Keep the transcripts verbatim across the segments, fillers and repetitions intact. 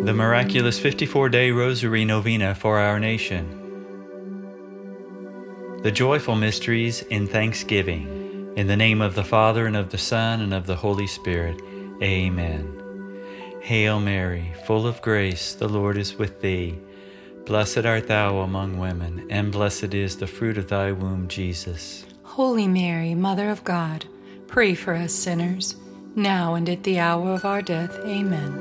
The miraculous fifty-four day Rosary Novena for our nation. The joyful mysteries in thanksgiving. In the name of the Father, and of the Son, and of the Holy Spirit. Amen. Hail Mary, full of grace, the Lord is with thee. Blessed art thou among women, and blessed is the fruit of thy womb, Jesus. Holy Mary, Mother of God, pray for us sinners, now and at the hour of our death. Amen.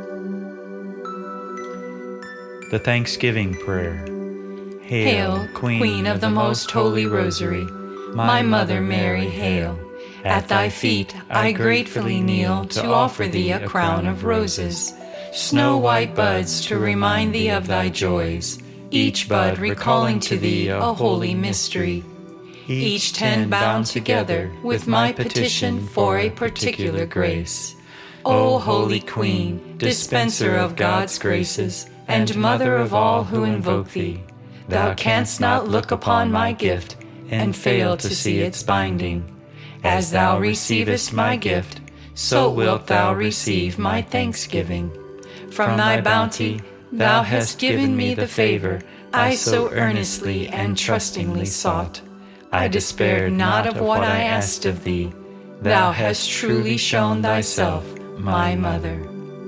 The Thanksgiving Prayer. Hail, Hail, Queen, Queen of the most holy Rosary, my Mother Mary, hail. At thy feet I gratefully kneel to offer thee a crown of roses, snow-white buds to remind thee of thy joys, each bud recalling to thee a holy mystery, each ten bound together with my petition for a particular grace. O Holy Queen, dispenser of God's graces, and Mother of all who invoke thee, thou canst not look upon my gift and fail to see its binding. As thou receivest my gift, so wilt thou receive my thanksgiving. From thy bounty thou hast given me the favor I so earnestly and trustingly sought. I despaired not of what I asked of thee. Thou hast truly shown thyself my Mother.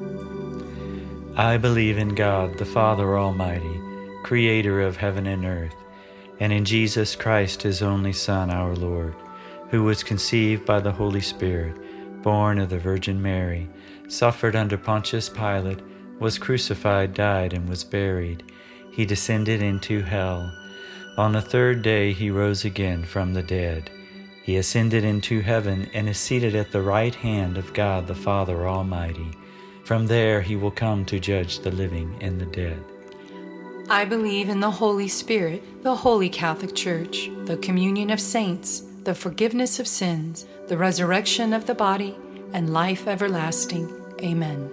I believe in God, the Father Almighty, creator of heaven and earth, and in Jesus Christ, his only Son, our Lord, who was conceived by the Holy Spirit, born of the Virgin Mary, suffered under Pontius Pilate, was crucified, died, and was buried. He descended into hell. On the third day he rose again from the dead. He ascended into heaven and is seated at the right hand of God the Father Almighty. From there he will come to judge the living and the dead. I believe in the Holy Spirit, the Holy Catholic Church, the communion of saints, the forgiveness of sins, the resurrection of the body, and life everlasting. Amen.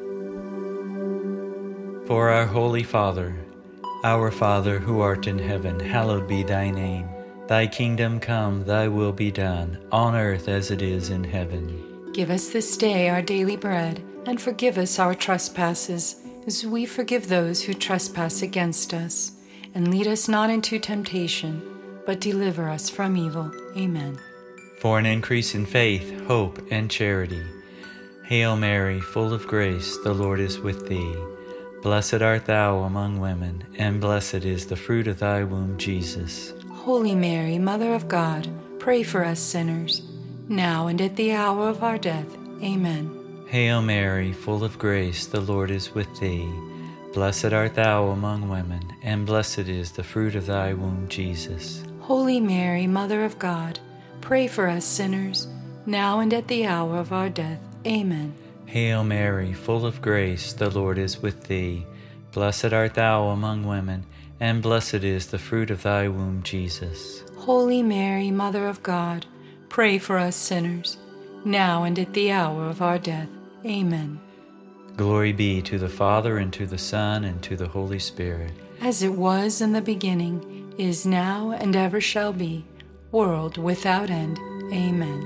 For our Holy Father, our Father who art in heaven, hallowed be thy name. Thy kingdom come, thy will be done, on earth as it is in heaven. Give us this day our daily bread, and forgive us our trespasses, as we forgive those who trespass against us. And lead us not into temptation, but deliver us from evil. Amen. For an increase in faith, hope, and charity. Hail Mary, full of grace, the Lord is with thee. Blessed art thou among women, and blessed is the fruit of thy womb, Jesus. Holy Mary, Mother of God, pray for us sinners, now and at the hour of our death. Amen. Hail Mary, full of grace, the Lord is with thee. Blessed art thou among women, and blessed is the fruit of thy womb, Jesus. Holy Mary, Mother of God, pray for us sinners, now and at the hour of our death. Amen. Hail Mary, full of grace, the Lord is with thee. Blessed art thou among women, and blessed is the fruit of thy womb, Jesus. Holy Mary, Mother of God, pray for us sinners, now and at the hour of our death. Amen. Glory be to the Father, and to the Son, and to the Holy Spirit. As it was in the beginning, is now, and ever shall be, world without end. Amen.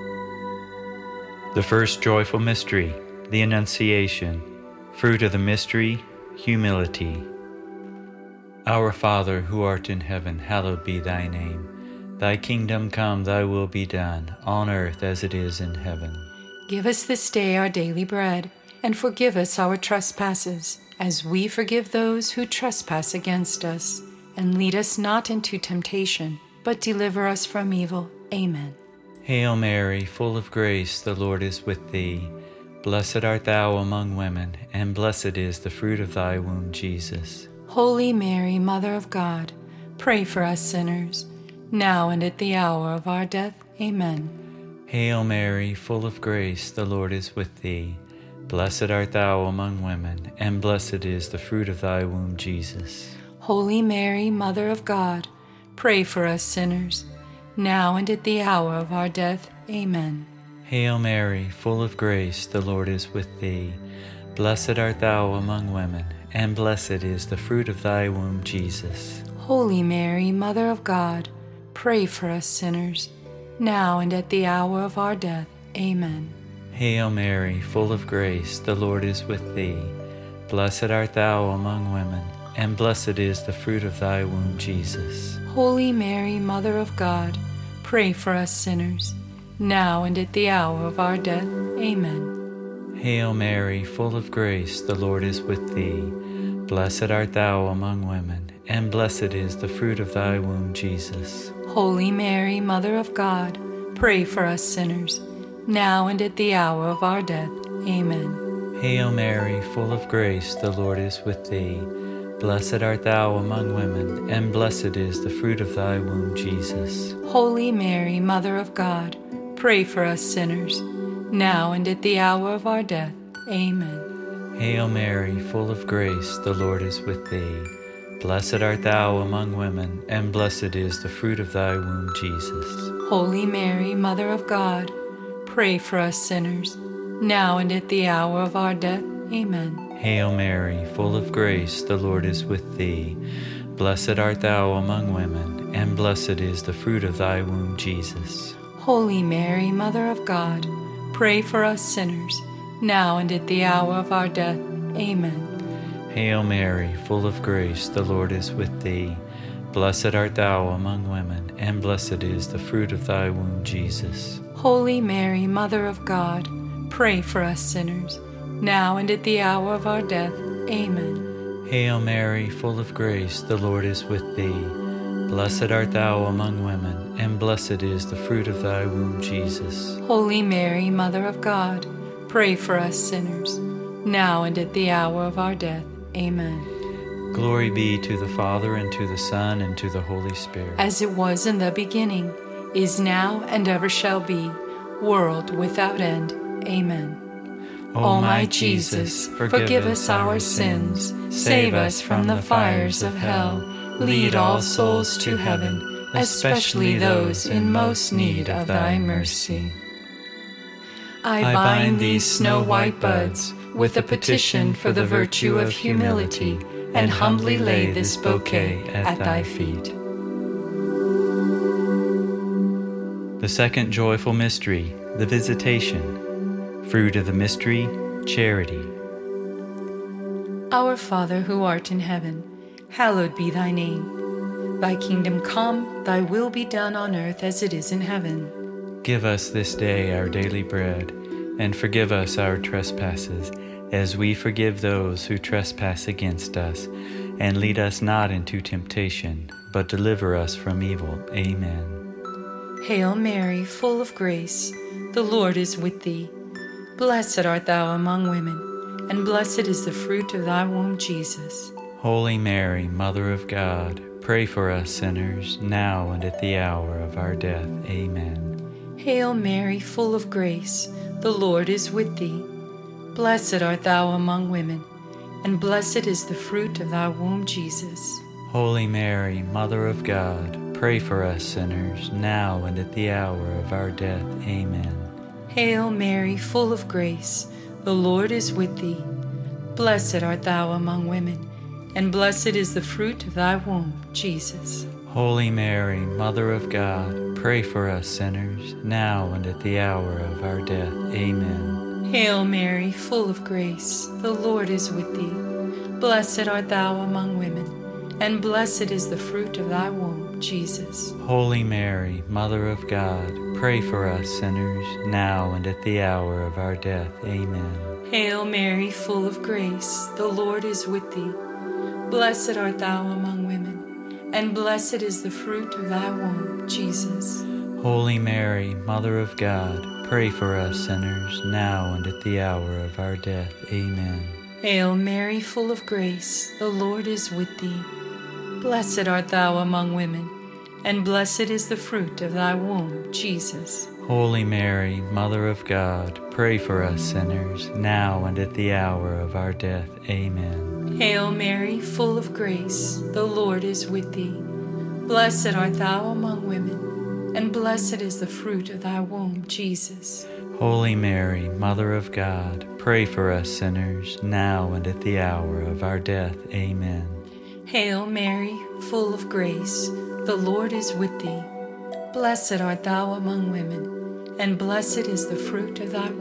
The first joyful mystery, the Annunciation. Fruit of the mystery, humility. Our Father, who art in heaven, hallowed be thy name. Thy kingdom come, thy will be done, on earth as it is in heaven. Give us this day our daily bread, and forgive us our trespasses, as we forgive those who trespass against us. And lead us not into temptation, but deliver us from evil. Amen. Hail Mary, full of grace, the Lord is with thee. Blessed art thou among women, and blessed is the fruit of thy womb, Jesus. Holy Mary, Mother of God, pray for us sinners, now and at the hour of our death. Amen. Hail Mary, full of grace, the Lord is with thee. Blessed art thou among women, and blessed is the fruit of thy womb, Jesus. Holy Mary, Mother of God, pray for us sinners, now and at the hour of our death. Amen. Hail Mary, full of grace, the Lord is with thee. Blessed art thou among women, and blessed is the fruit of thy womb, Jesus. Holy Mary, Mother of God, pray for us sinners, now and at the hour of our death. Amen. Hail Mary, full of grace, the Lord is with thee. Blessed art thou among women, and blessed is the fruit of thy womb, Jesus. Holy Mary, Mother of God, pray for us sinners, now and at the hour of our death. Amen. Hail Mary, full of grace, the Lord is with thee. Blessed art thou among women, and blessed is the fruit of thy womb, Jesus. Holy Mary, Mother of God, pray for us sinners, now and at the hour of our death. Amen. Hail Mary, full of grace, the Lord is with thee. Blessed art thou among women, and blessed is the fruit of thy womb, Jesus. Holy Mary, Mother of God, pray for us sinners, now and at the hour of our death. Amen. Hail Mary, full of grace, the Lord is with thee. Blessed art thou among women, and blessed is the fruit of thy womb, Jesus. Holy Mary, Mother of God, pray for us sinners, now and at the hour of our death. Amen. Hail Mary, full of grace, the Lord is with thee. Blessed art thou among women, and blessed is the fruit of thy womb, Jesus. Holy Mary, Mother of God, pray for us sinners, now and at the hour of our death. Amen. Hail Mary, full of grace, the Lord is with thee. Blessed art thou among women, and blessed is the fruit of thy womb, Jesus. Holy Mary, Mother of God, pray for us sinners, now and at the hour of our death. Amen. Hail Mary, full of grace, the Lord is with thee. Blessed art thou among women, and blessed is the fruit of thy womb, Jesus. Holy Mary, Mother of God, pray for us sinners, now and at the hour of our death. Amen. Glory be to the Father, and to the Son, and to the Holy Spirit. As it was in the beginning, is now, and ever shall be, world without end. Amen. O my Jesus, forgive us our sins, save us from the fires of hell, lead all souls to heaven, especially those in most need of thy mercy. I bind these snow-white buds with a petition for the virtue of humility, and humbly lay this bouquet at thy feet. The second joyful mystery, the Visitation. Fruit of the mystery, charity. Our Father who art in heaven, hallowed be thy name. Thy kingdom come, thy will be done on earth as it is in heaven. Give us this day our daily bread, and forgive us our trespasses, as we forgive those who trespass against us. And lead us not into temptation, but deliver us from evil. Amen. Hail Mary, full of grace, the Lord is with thee. Blessed art thou among women, and blessed is the fruit of thy womb, Jesus. Holy Mary, Mother of God, pray for us sinners, now and at the hour of our death. Amen. Hail Mary, full of grace, the Lord is with thee. Blessed art thou among women, and blessed is the fruit of thy womb, Jesus. Holy Mary, Mother of God, pray for us sinners, now and at the hour of our death. Amen. Hail Mary, full of grace, the Lord is with thee. Blessed art thou among women, and blessed is the fruit of thy womb, Jesus. Holy Mary, Mother of God, pray for us sinners, now and at the hour of our death. Amen. Hail Mary, full of grace, the Lord is with thee. Blessed art thou among women, and blessed is the fruit of thy womb, Jesus. Holy Mary, Mother of God, pray for us sinners, now and at the hour of our death. Amen. Hail Mary, full of grace, the Lord is with thee. Blessed art thou among women, and blessed is the fruit of thy womb, Jesus. Holy Mary, Mother of God, pray for us sinners, now and at the hour of our death. Amen. Hail Mary, full of grace, the Lord is with thee. Blessed art thou among women, and blessed is the fruit of thy womb, Jesus. Holy Mary, Mother of God, pray for us sinners, now and at the hour of our death. Amen. Hail Mary, full of grace, the Lord is with thee. Blessed art thou among women, and blessed is the fruit of thy womb, Jesus. Holy Mary, Mother of God, pray for us sinners, now and at the hour of our death. Amen. Hail Mary, full of grace, the Lord is with thee. Blessed art thou among women, and blessed is the fruit of thy womb,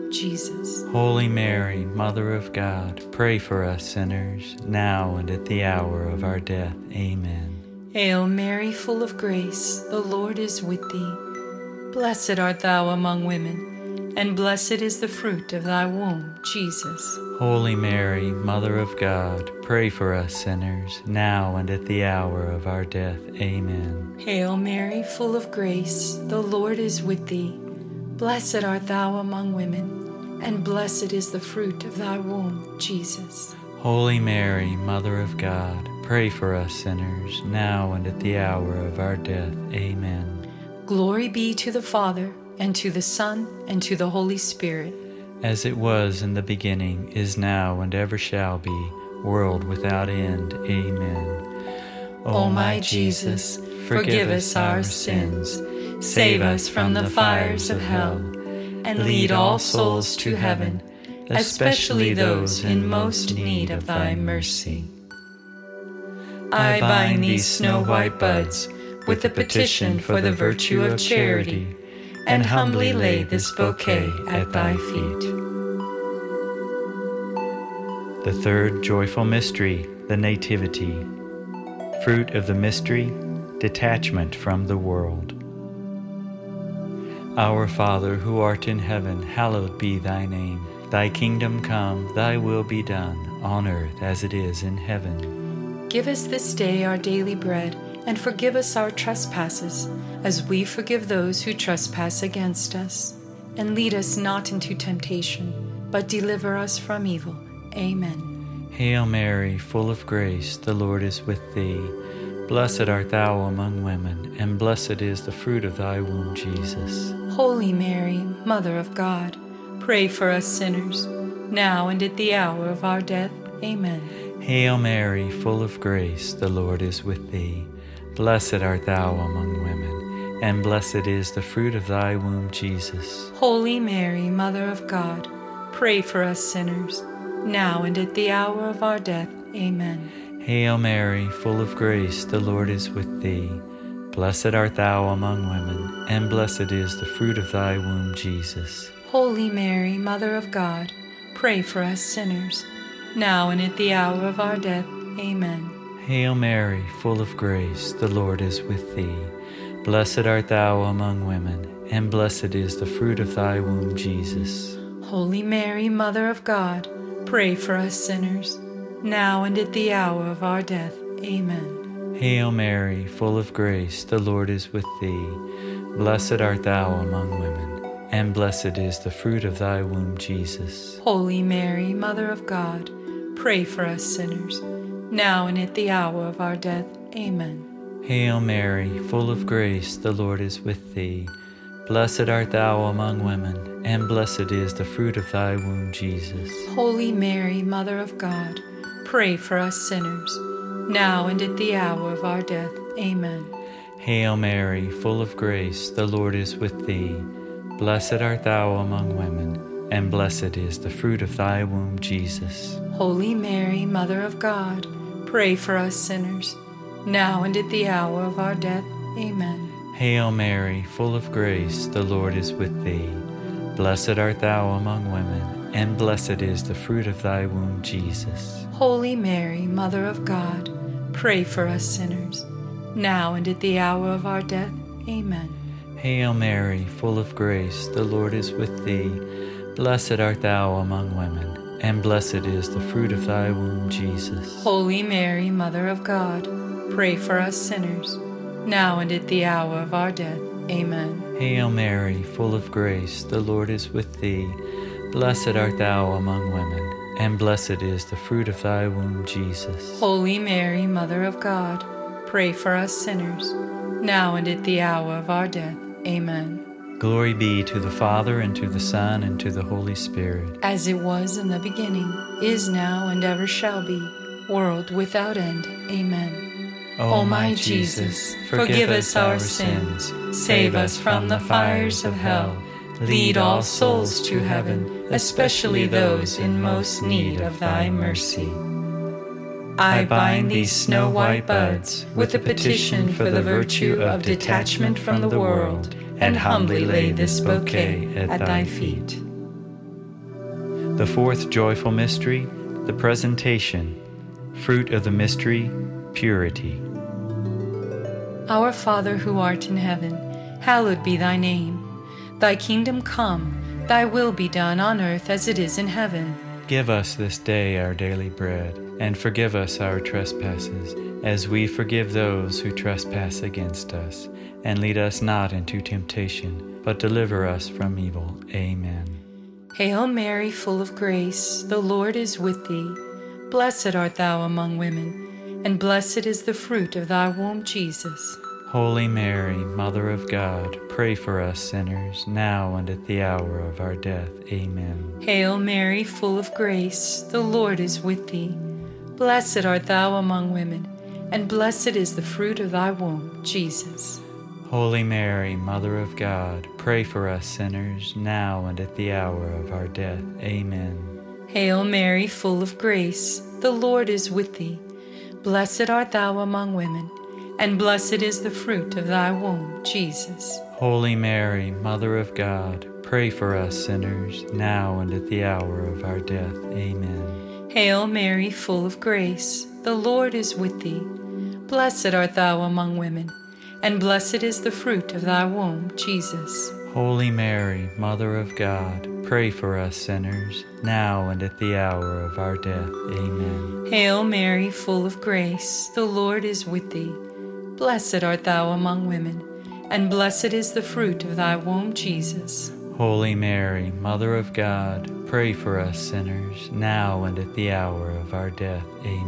Jesus. Holy Mary, Mother of God, pray for us sinners, now and at the hour of our death. Amen. Hail Mary, full of grace, the Lord is with thee. Blessed art thou among women, and blessed is the fruit of thy womb, Jesus. Holy Mary, Mother of God, pray for us sinners, now and at the hour of our death. Amen. Hail Mary, full of grace, the Lord is with thee. Blessed art thou among women, and blessed is the fruit of thy womb, Jesus. Holy Mary, Mother of God, pray for us sinners, now and at the hour of our death. Amen. Glory be to the Father, and to the Son, and to the Holy Spirit. As it was in the beginning, is now, and ever shall be, world without end. Amen. O my Jesus, forgive us our sins, save us from the fires of hell, and lead all souls to heaven, especially those in most need of thy mercy. I bind these snow-white buds with the petition for the virtue of charity, and humbly lay this bouquet at thy feet. The third joyful mystery, the Nativity. Fruit of the mystery, detachment from the world. Our Father, who art in heaven, hallowed be thy name. Thy kingdom come, thy will be done, on earth as it is in heaven. Give us this day our daily bread, and forgive us our trespasses, as we forgive those who trespass against us. And lead us not into temptation, but deliver us from evil. Amen. Hail Mary, full of grace, the Lord is with thee. Blessed art thou among women, and blessed is the fruit of thy womb, Jesus. Holy Mary, Mother of God, pray for us sinners, now and at the hour of our death. Amen. Hail Mary, full of grace, the Lord is with thee. Blessed art thou among women, and blessed is the fruit of thy womb, Jesus. Holy Mary, Mother of God, pray for us sinners, now and at the hour of our death. Amen. Hail Mary, full of grace, the Lord is with thee. Blessed art thou among women, and blessed is the fruit of thy womb, Jesus. Holy Mary, Mother of God, pray for us sinners, now and at the hour of our death. Amen. Hail Mary, full of grace, the Lord is with thee. Blessed art thou among women, and blessed is the fruit of thy womb, Jesus. Holy Mary, Mother of God, pray for us sinners, now and at the hour of our death. Amen. Hail Mary, full of grace, the Lord is with thee. Blessed art thou among women, and blessed is the fruit of thy womb, Jesus. Holy Mary, Mother of God, pray for us sinners, now and at the hour of our death. Amen. Hail Mary, full of grace, the Lord is with thee. Blessed art thou among women, and blessed is the fruit of thy womb, Jesus. Holy Mary, Mother of God, pray for us sinners, now and at the hour of our death. Amen. Hail Mary, full of grace, the Lord is with thee. Blessed art thou among women, and blessed is the fruit of thy womb, Jesus. Holy Mary, Mother of God, pray for us sinners, now and at the hour of our death. Amen. Hail Mary, full of grace, the Lord is with thee. Blessed art thou among women, and blessed is the fruit of thy womb, Jesus. Holy Mary, Mother of God, pray for us sinners, now and at the hour of our death. Amen. Hail Mary, full of grace, the Lord is with thee. Blessed art thou among women, and blessed is the fruit of thy womb, Jesus. Holy Mary, Mother of God, pray for us sinners, now and at the hour of our death. Amen. Hail Mary, full of grace, the Lord is with thee. Blessed art thou among women, and blessed is the fruit of thy womb, Jesus. Holy Mary, Mother of God, pray for us sinners, now and at the hour of our death. Amen. Glory be to the Father, and to the Son, and to the Holy Spirit. As it was in the beginning, is now, and ever shall be, world without end. Amen. O my Jesus, forgive us our sins, save us from the fires of hell, lead all souls to heaven, especially those in most need of thy mercy. I bind these snow-white buds with the petition for the virtue of detachment from the world, and humbly lay this bouquet at thy feet. The fourth joyful mystery, the Presentation. Fruit of the mystery, purity. Our Father who art in heaven, hallowed be thy name. Thy kingdom come, thy will be done on earth as it is in heaven. Give us this day our daily bread, and forgive us our trespasses, as we forgive those who trespass against us. And lead us not into temptation, but deliver us from evil. Amen. Hail Mary, full of grace, the Lord is with thee. Blessed art thou among women, and blessed is the fruit of thy womb, Jesus. Holy Mary, Mother of God, pray for us sinners, now and at the hour of our death. Amen. Hail Mary, full of grace, the Lord is with thee. Blessed art thou among women, and blessed is the fruit of thy womb, Jesus. Holy Mary, Mother of God, pray for us sinners, now and at the hour of our death. Amen. Hail Mary, full of grace, the Lord is with thee. Blessed art thou among women, and blessed is the fruit of thy womb, Jesus. Holy Mary, Mother of God, pray for us sinners, now and at the hour of our death. Amen. Hail Mary, full of grace, the Lord is with thee. Blessed art thou among women, and blessed is the fruit of thy womb, Jesus. Holy Mary, Mother of God, pray for us sinners, now and at the hour of our death. Amen. Hail Mary, full of grace, the Lord is with thee. Blessed art thou among women, and blessed is the fruit of thy womb, Jesus. Holy Mary, Mother of God, pray for us sinners, now and at the hour of our death.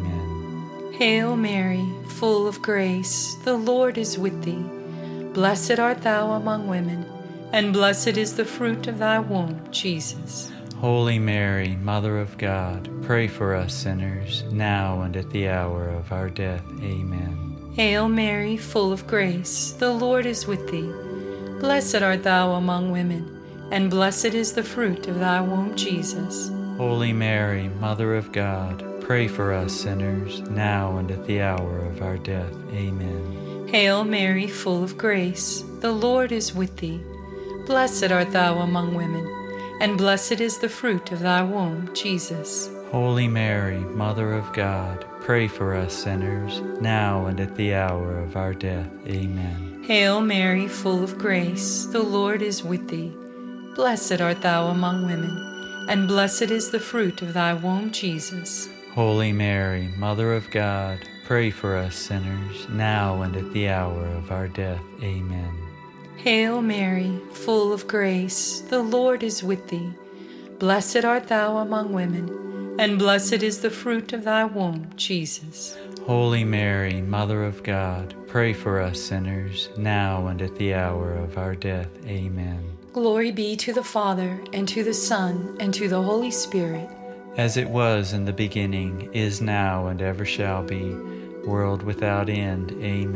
Amen. Hail Mary, full of grace, the Lord is with thee. Blessed art thou among women, and blessed is the fruit of thy womb, Jesus. Holy Mary, Mother of God, pray for us sinners, now and at the hour of our death. Amen. Hail Mary, full of grace, the Lord is with thee. Blessed art thou among women, and blessed is the fruit of thy womb, Jesus. Holy Mary, Mother of God, pray for us sinners, now and at the hour of our death. Amen. Hail Mary, full of grace, the Lord is with thee. Blessed art thou among women, and blessed is the fruit of thy womb, Jesus. Holy Mary, Mother of God, pray for us sinners, now and at the hour of our death. Amen. Hail Mary, full of grace, the Lord is with thee. Blessed art thou among women, and blessed is the fruit of thy womb, Jesus. Holy Mary, Mother of God, pray for us sinners, now and at the hour of our death. Amen. Hail Mary, full of grace, the Lord is with thee. Blessed art thou among women, and blessed is the fruit of thy womb, Jesus. Holy Mary, Mother of God, pray for us sinners, now and at the hour of our death. Amen. Glory be to the Father, and to the Son, and to the Holy Spirit. As it was in the beginning, is now, and ever shall be, world without end.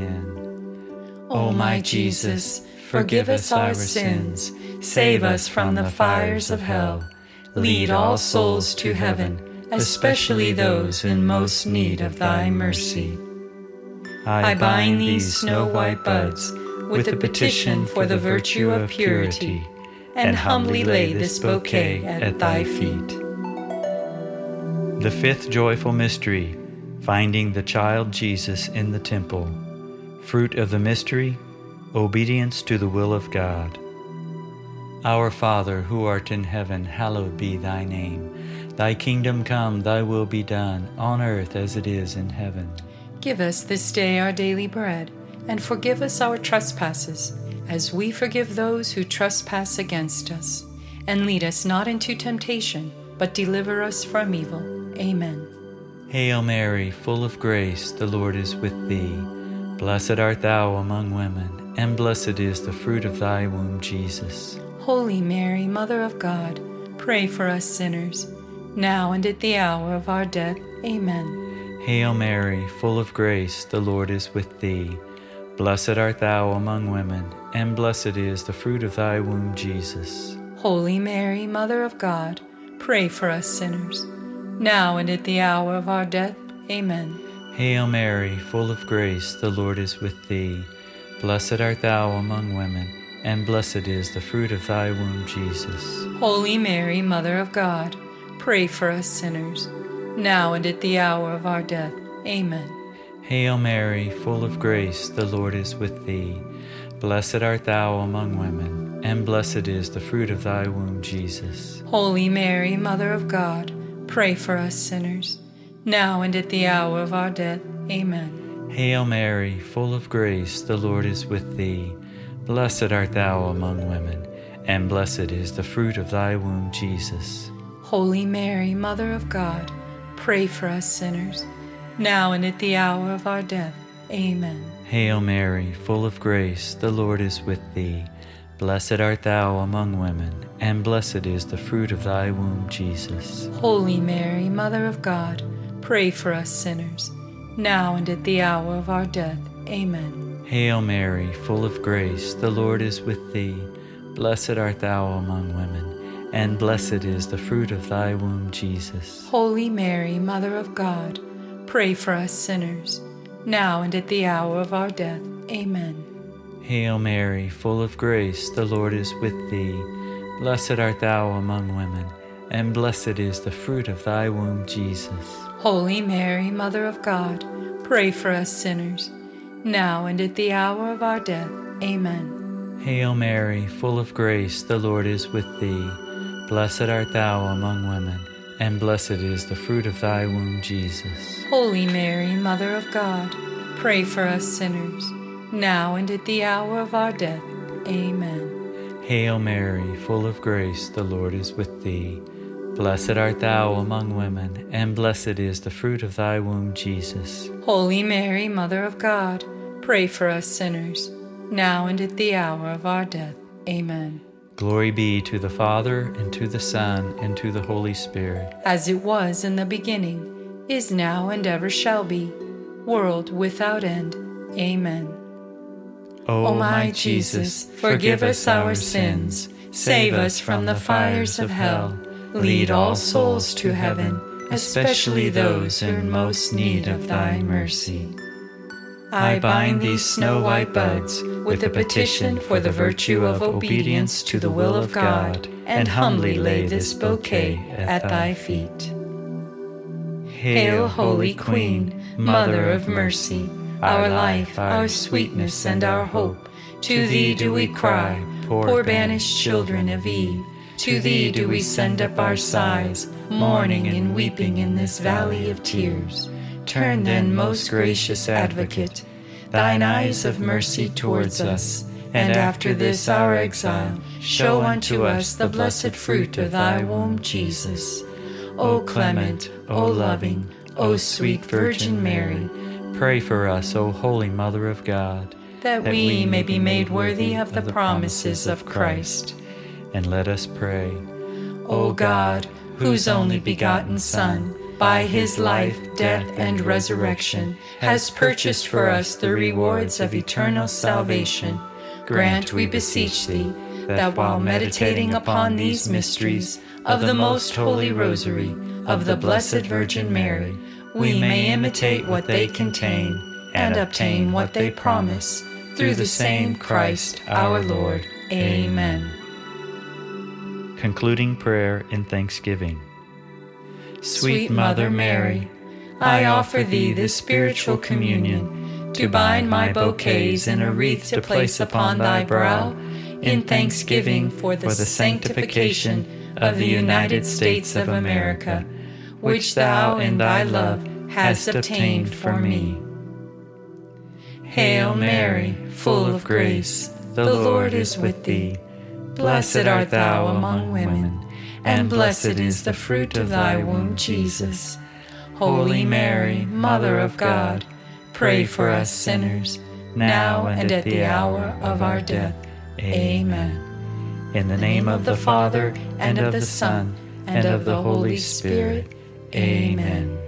Amen. O my Jesus, forgive us our sins, save us from the fires of hell, lead all souls to heaven, especially those in most need of thy mercy. I bind these snow-white buds with a petition for the virtue of purity, and humbly lay this bouquet at thy feet. The fifth joyful mystery, finding the child Jesus in the temple. Fruit of the mystery, obedience to the will of God. Our Father, who art in heaven, hallowed be thy name. Thy kingdom come, thy will be done, on earth as it is in heaven. Give us this day our daily bread, and forgive us our trespasses, as we forgive those who trespass against us. And lead us not into temptation, but deliver us from evil. Amen. Hail Mary, full of grace, the Lord is with thee. Blessed art thou among women, and blessed is the fruit of thy womb, Jesus. Holy Mary, Mother of God, pray for us sinners, now and at the hour of our death. Amen. Hail Mary, full of grace, the Lord is with thee. Blessed art thou among women, and blessed is the fruit of thy womb, Jesus. Holy Mary, Mother of God, pray for us sinners, now and at the hour of our death. Amen. Hail Mary, full of grace, the Lord is with thee. Blessed art thou among women, and blessed is the fruit of thy womb, Jesus. Holy Mary, Mother of God, pray for us sinners, now and at the hour of our death. Amen. Hail Mary, full of grace, the Lord is with thee. Blessed art thou among women, and blessed is the fruit of thy womb, Jesus. Holy Mary, Mother of God, pray for us sinners, now and at the hour of our death. Amen. Hail Mary, full of grace, the Lord is with thee. Blessed art thou among women, and blessed is the fruit of thy womb, Jesus. Holy Mary, Mother of God, pray for us sinners, now and at the hour of our death. Amen. Hail Mary, full of grace, the Lord is with thee. Blessed art thou among women, and blessed is the fruit of thy womb, Jesus. Holy Mary, Mother of God, pray for us sinners, now and at the hour of our death. Amen. Hail Mary, full of grace, the Lord is with thee. Blessed art thou among women, and blessed is the fruit of thy womb, Jesus. Holy Mary, Mother of God, pray for us sinners, now and at the hour of our death. Amen. Hail Mary, full of grace, the Lord is with thee. Blessed art thou among women, and blessed is the fruit of thy womb, Jesus. Holy Mary, Mother of God, pray for us sinners, now and at the hour of our death. Amen. Hail Mary, full of grace, the Lord is with thee. Blessed art thou among women, and blessed is the fruit of thy womb, Jesus. Holy Mary, Mother of God, pray for us sinners, now and at the hour of our death. Amen. Hail Mary, full of grace, the Lord is with thee. Blessed art thou among women, and blessed is the fruit of thy womb, Jesus. Holy Mary, Mother of God, pray for us sinners, now and at the hour of our death. Amen. Glory be to the Father, and to the Son, and to the Holy Spirit. As it was in the beginning, is now, and ever shall be, world without end. Amen. O my Jesus, forgive us our sins, save us from the fires of hell, lead all souls to heaven, especially those in most need of thy mercy. I bind these snow-white buds with a petition for the virtue of obedience to the will of God, and humbly lay this bouquet at thy feet. Hail, Holy Queen, Mother of Mercy, our life, our sweetness, and our hope. To thee do we cry, poor banished children of Eve. To thee do we send up our sighs, mourning and weeping in this valley of tears. Turn then, most gracious Advocate, thine eyes of mercy towards us, and after this our exile, show unto us the blessed fruit of thy womb, Jesus. O clement, O loving, O sweet Virgin Mary, pray for us, O Holy Mother of God, that, that we, we may be made worthy of the promises of Christ. And let us pray. O God, whose only begotten Son, by his life, death, and resurrection, has purchased for us the rewards of eternal salvation, grant, we beseech thee, that while meditating upon these mysteries of the most holy Rosary of the Blessed Virgin Mary, we may imitate what they contain and obtain what they promise, through the same Christ our Lord. Amen. Concluding prayer in thanksgiving. Sweet Mother Mary, I offer thee this spiritual communion, to bind my bouquets in a wreath to place upon thy brow, in thanksgiving for the sanctification of the United States of America, which thou in thy love hast obtained for me. Hail Mary, full of grace, the Lord is with thee. Blessed art thou among women, and blessed is the fruit of thy womb, Jesus. Holy Mary, Mother of God, pray for us sinners, now and at the hour of our death. Amen. In the name of the Father, and of the Son, and of the Holy Spirit. Amen.